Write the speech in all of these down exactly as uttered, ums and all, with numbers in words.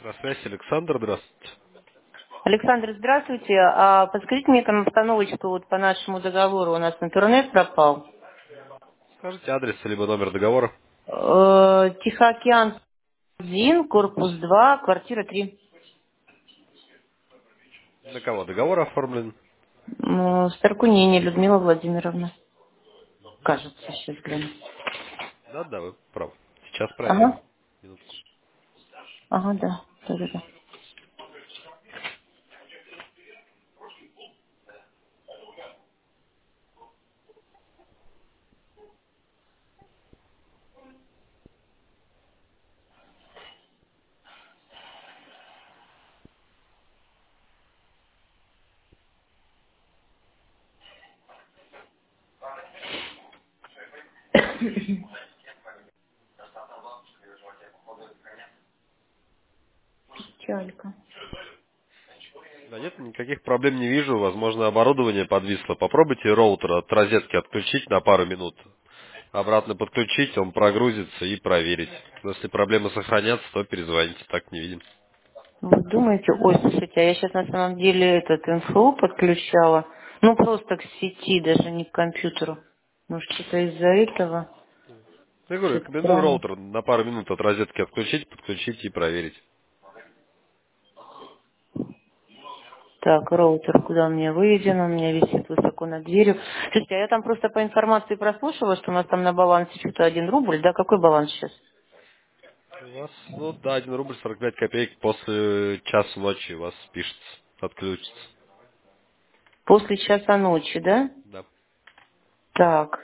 Связь, Александр, здравствуйте. Александр, здравствуйте. А подскажите мне там остановочку вот по нашему договору. У нас интернет пропал. Скажите адрес, либо номер договора. Э, Тихоокеан один, корпус два, квартира три. На кого договор оформлен? М, Старкунини Людмила Владимировна. Кажется, сейчас гляну. Да, да, вы правы. Сейчас проверим. Ага, Минутку. ага, да. Да, да, да. Печалька. Да нет, никаких проблем не вижу. Возможно, оборудование подвисло. Попробуйте роутер от розетки отключить на пару минут. Обратно подключить, он прогрузится и проверить. Если проблемы сохранятся, то перезвоните. Так не видим. Вы думаете, ой, слушайте, а я сейчас на самом деле этот инфо подключала. Ну, просто к сети, даже не к компьютеру. Может, что-то из-за этого? Я говорю, Что-то рекомендую странно. роутер на пару минут от розетки отключить, подключить и проверить. Так, роутер, куда он у меня выведен, он у меня висит высоко над дверью. Слушайте, а я там просто по информации прослушала, что у нас там на балансе что-то один рубль, да? Какой баланс сейчас? У вас, ну да, один рубль сорок пять копеек после часа ночи у вас спишется, отключится. После часа ночи, да? Да. Так.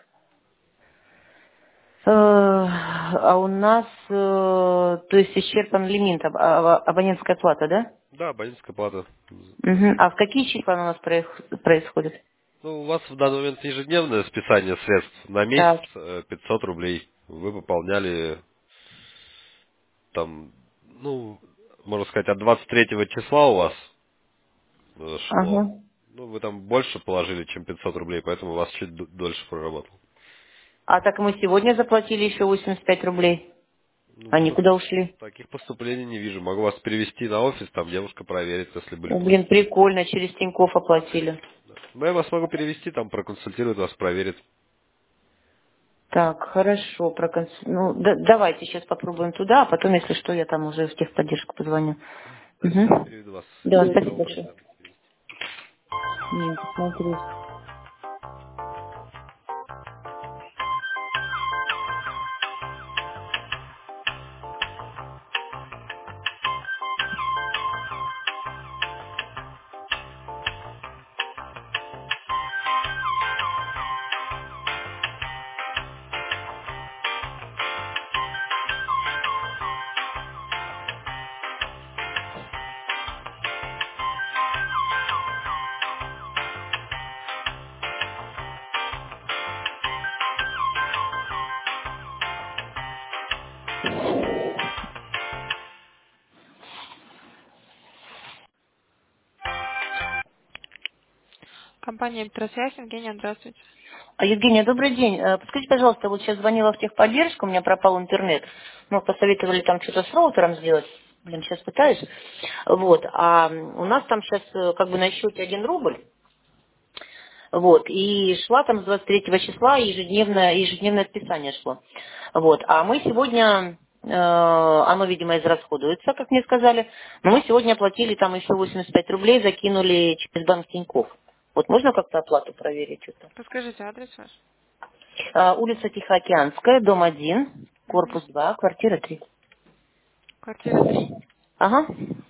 Э, А у нас, э, то есть исчерпан лимит, аб- а- абонентская плата, да? Да, абонентская плата. Мгм. А в какие числа она у нас проих- происходит? Ну, у вас в данный момент ежедневное списание средств на месяц Так. э, пятьсот рублей. Вы пополняли там, ну, можно сказать, от двадцать третьего числа у вас э, шло. Ага. Ну, вы там больше положили, чем пятьсот рублей, поэтому у вас чуть д- дольше проработал. А так мы сегодня заплатили еще восемьдесят пять рублей. Ну, Они пос- куда ушли? таких поступлений не вижу. Могу вас перевести на офис, там девушка проверит, если были О, блин, поступления. прикольно, через Тинькофф оплатили. Ну, я вас могу перевести, там проконсультируют вас, проверят. Так, хорошо, проконс... ну, да- давайте сейчас попробуем туда, а потом, если что, я там уже в техподдержку позвоню. Да, сейчас Угу. переведу вас. Да, спасибо Кого большое. хотели перевести? Нет, смотри. Компания «Электросвязь», Евгения, здравствуйте. А, Евгения, добрый день. Э, Подскажите, пожалуйста, вот сейчас звонила в техподдержку, у меня пропал интернет. Ну, посоветовали там что-то с роутером сделать. Блин, сейчас пытаюсь. Вот. А м, у нас там сейчас э, как бы на счете один рубль. Вот, и шла там с двадцать третьего числа ежедневное, ежедневное списание шло. Вот, а мы сегодня, э, оно, видимо, израсходуется, как мне сказали, но мы сегодня оплатили там еще восемьдесят пять рублей, закинули через банк Тинькофф. Вот можно как-то оплату проверить что-то? Подскажите адрес ваш. А, улица Тихоокеанская, дом один, Мгм. корпус два, квартира три. Квартира три. Ага.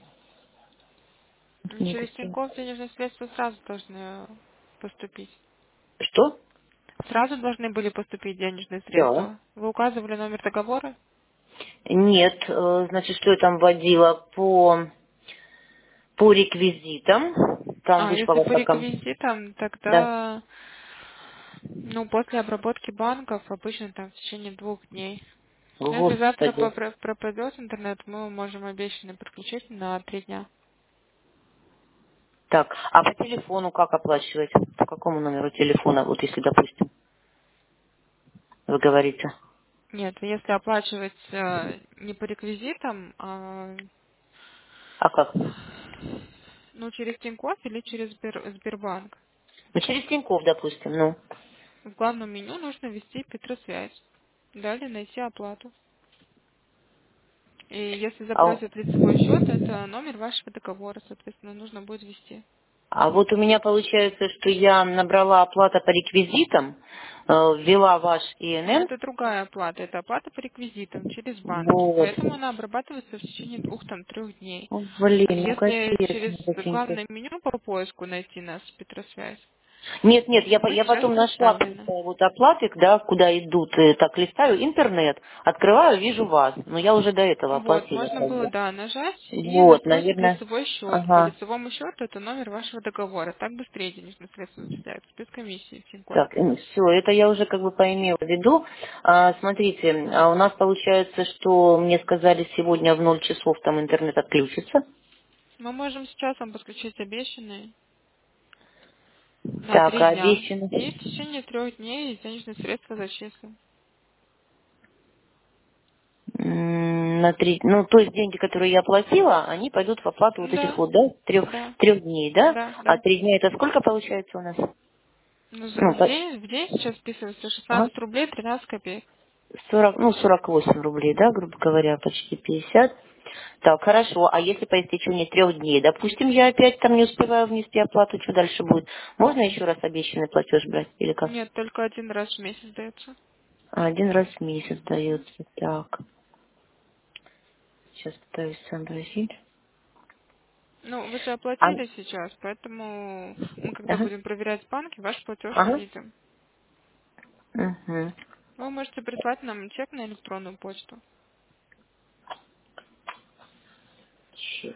Через Никакие. Тинькофф денежные средства сразу должны поступить. Что? Сразу должны были поступить денежные Да. средства. Вы указывали номер договора? Нет, э, значит, что я там вводила по по реквизитам. Там А, вышла если вот по такая. реквизитам, Да. тогда, ну, после обработки банков, обычно там в течение двух дней. Но если завтра Господи. попро- пропадет интернет, мы можем обещанный подключить на три дня. Так, а по телефону как оплачивать? По какому номеру телефона, вот если, допустим, вы говорите? Нет, если оплачивать э, не по реквизитам, а А как? Ну, через Тинькофф или через Сбер- Сбербанк. Ну, через Тинькофф, допустим, ну. В главном меню нужно ввести Петросвязь. Далее найти оплату. И если А, запросят лицевой счет, это номер вашего договора, соответственно, нужно будет ввести. а вот у меня получается, что я набрала оплата по реквизитам, э, ввела ваш Но ИНН. это другая оплата, это оплата по реквизитам через банки. Вот. Поэтому она обрабатывается в течение двух там трех дней. О, блин, ну Если капец. через Зачем-то. главное меню по поиску найти нас Петросвязь, Нет, нет, я, по- мы я сейчас потом нашла составлены. просто вот оплаты, да, куда идут, э, так листаю интернет, открываю, вижу вас. Но я уже до этого Вот, оплатила, можно как было, бы. да, нажать и Вот, запросить наверное. лицевой счет. По Ага. лицевому счету это номер вашего договора. Так быстрее денежные средства зачисляются без комиссии в Тинькофф. Так, все, это я уже как бы поимела в виду. А, смотрите, а у нас получается, что мне сказали сегодня в ноль часов там интернет отключится. Мы можем сейчас вам подключить обещанные на Так, три а дня. обещано. И в течение трех дней денежные средства зачислим. М, На три, ну, то есть деньги, которые я оплатила, они пойдут в оплату вот этих Да, вот, да, трех, да, трех дней, да? да, А да. три дня это сколько получается у нас? Ну, за- Ну, в по- день, в день сейчас списывается ага. шестнадцать рублей тринадцать копеек. сорок, ну, сорок восемь рублей, да, грубо говоря, почти пятьдесят. Так, хорошо. А если по истечении трех дней, допустим, я опять там не успеваю внести оплату, что дальше будет? Можно еще раз обещанный платеж брать или как? Нет, только один раз в месяц дается. А, один раз в месяц Мгм. дается. Так, сейчас пытаюсь сообразить. Ну, вы же А, оплатили сейчас, поэтому мы, когда ага, будем проверять банки, ваш платеж ага. увидим. Угу. Вы можете прислать нам чек на электронную почту. Чек.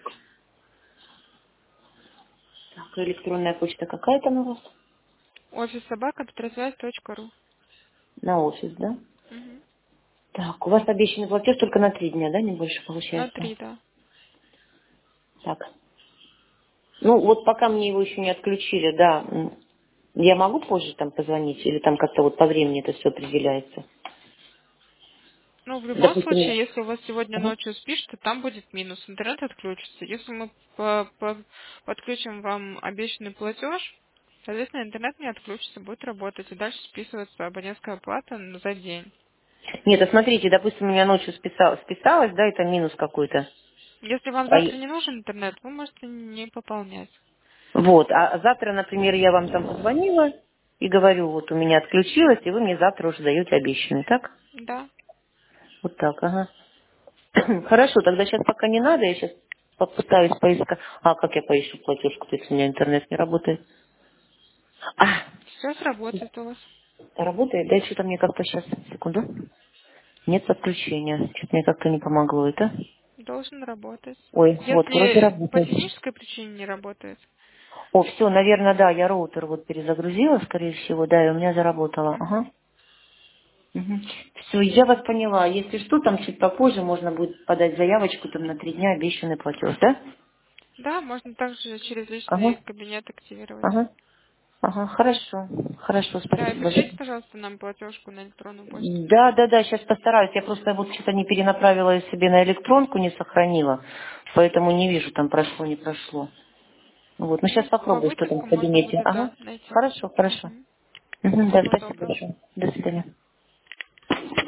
Так, электронная почта какая там у вас? Офис собака петросвязь точка ру. На офис, да? Мгм. Так, у вас обещанный платеж только на три дня, да, не больше На получается? три, да. Так. Ну, вот пока мне его еще не отключили, да, м, я могу позже там позвонить или там как-то вот по времени это все определяется? Ну, в любом Допустим, случае, я- если у вас сегодня ага. ночью спишь, то там будет минус. Интернет отключится. Если мы по- по- подключим вам обещанный платеж, соответственно, интернет не отключится, будет работать. И дальше списывается абонентская плата н- за день. Нет, а смотрите, допустим, у меня ночью списал- списалось, да, это минус какой-то. Если вам А завтра и- не нужен интернет, вы можете не пополнять. вот, а завтра, например, я вам там позвонила и говорю, вот у меня отключилось, и вы мне завтра уже даете обещанный, так? Да. Вот так, ага. Хорошо, тогда сейчас пока не надо, я сейчас попытаюсь поискать. А как я поищу платежку, если у меня интернет не работает? А, Все сработает у вас. работает? Да, что-то мне как-то сейчас, секунду. Нет подключения. Что-то мне как-то не помогло это. Должен работать. Ой, вот, вроде Если по работает. технической причине не работает. О, все, наверное, да, я роутер вот перезагрузила, скорее всего, да, и у меня заработало. Мгм. Ага. Все, я вас поняла. Если что, там чуть попозже можно будет подать заявочку там на три дня обещанный платеж, да? Да, можно также через Ага, личный кабинет активировать. ага, ага, хорошо, хорошо, Да, и спасибо пришлите, большое. пожалуйста, нам платежку на электронную почту. Да, да, да, сейчас постараюсь. Я просто вот что-то не перенаправила ее себе на электронку, не сохранила, поэтому не вижу, там прошло, не прошло. Вот, ну сейчас Ну, по попробую, что там выписку в можно кабинете. будет, Ага, да, найти. хорошо, хорошо. Мгм. Мгм, да, Всего спасибо доброго. большое. До свидания.